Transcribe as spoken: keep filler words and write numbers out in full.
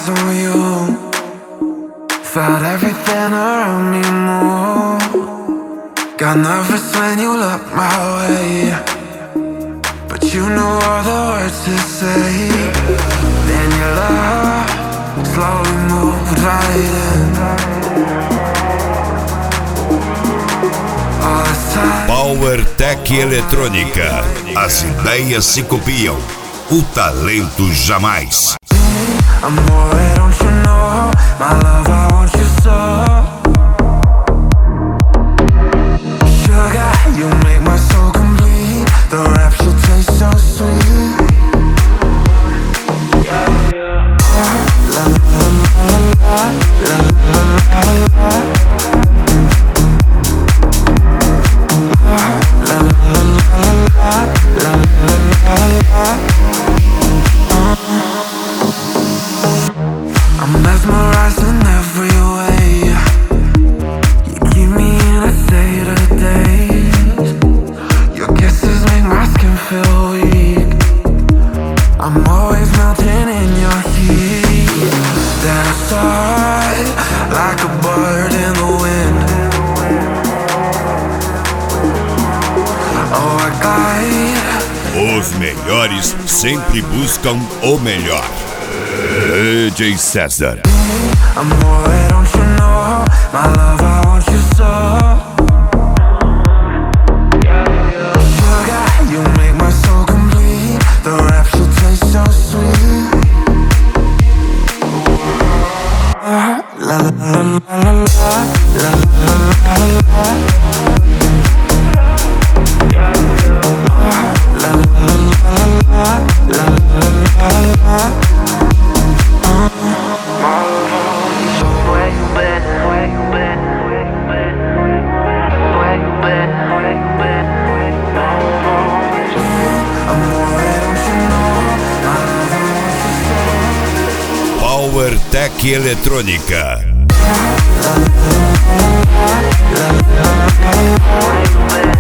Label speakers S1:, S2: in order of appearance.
S1: eyes on you. Felt everything around me move. Got nervous when you looked my way, but you knew all the words to say. Then your love slowly moved right in. All this time.
S2: Power Tech Eletrônica. As ideias se copiam, o talento jamais.
S1: Amor, don't you know? My love, I want you so. Sugar, you make my soul complete. The rapture tastes so sweet. La la la la la la la. La la la la la la. I'm mesmerized in every way. You keep me in a state of daze. Your kisses make my skin feel weak. I'm always melting in your heat. Then I soar like a bird in the wind. Oh, I glide.
S2: Os melhores sempre buscam o melhor. D J César.
S1: Amor, don't you know? My love, I want you so. Sugar, you make my soul complete. The rapture tastes so sweet. La la la la la la la la la. La la la la la la. Where you been? Where you been? Where you been? Where you been? Where you been? Amor, don't you know?
S2: Power Tech Eletrônica.
S1: Where you been?